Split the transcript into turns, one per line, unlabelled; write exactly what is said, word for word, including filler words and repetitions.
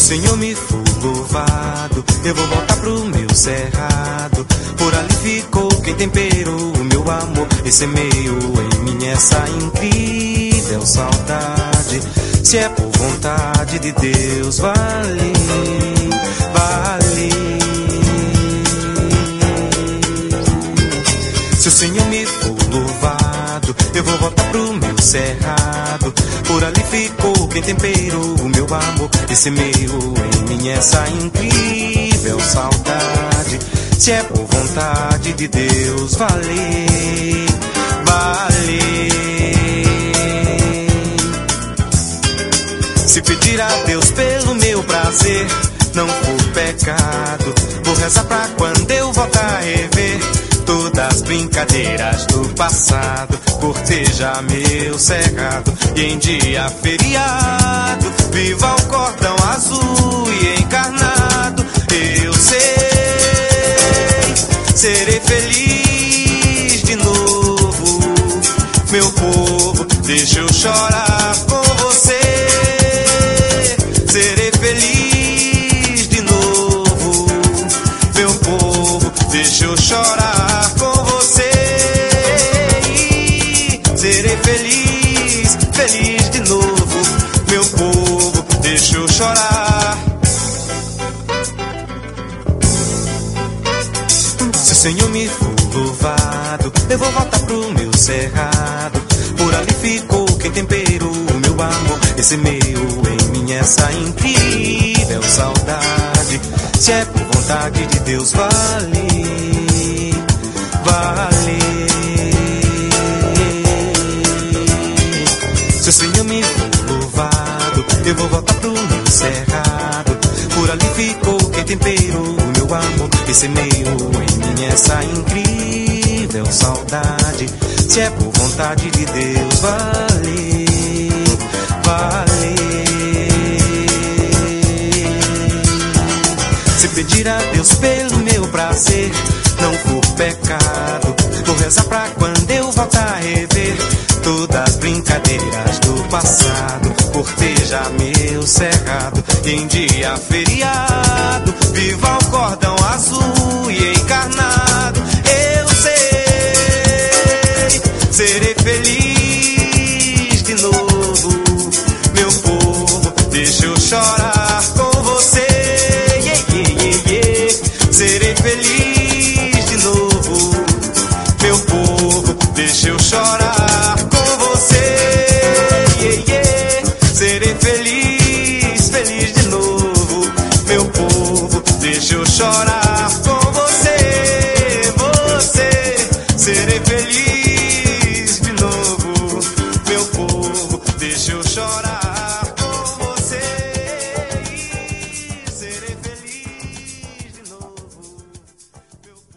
Senhor me for louvado, eu vou voltar pro meu cerrado. Por ali ficou quem temperou o meu amor e semeou em mim essa incrível saudade. Se é por vontade de Deus, vale, vale. Se o Senhor me for louvado, eu vou voltar pro meu cerrado. Por ali ficou quem temperou o meu amor e semeou em mim essa incrível saudade. Se é por vontade de Deus, vale, vale. Se pedir a Deus pelo meu prazer não for pecado, vou rezar pra quando eu voltar a rever todas as brincadeiras do passado, cortejar meu cerrado e em dia feriado viva o cordão azul e encarnado. Eu sei, serei feliz de novo, meu povo, deixa eu chorar com você. Serei feliz de novo, meu povo, deixa eu chorar com você. Serei feliz, feliz de novo, meu povo, deixa eu chorar. Se o Senhor me for louvado, eu vou voltar pro meu cerrado. Por ali ficou quem temperou o meu amor e semeou em mim essa incrível saudade. Se é por vontade de Deus, vale, vale. Se o Senhor me for louvado, eu vou voltar pro meu cerrado. Por ali ficou quem temperou o meu amor e semeou em mim essa incrível saudade. Se é por vontade de Deus, vale, vale. Se pedir a Deus pelo meu prazer não for pecado, vou rezar pra quando eu voltar a rever todas as brincadeiras do passado, cortejar meu cerrado e em dia feriado viva o cordão azul e encarnado.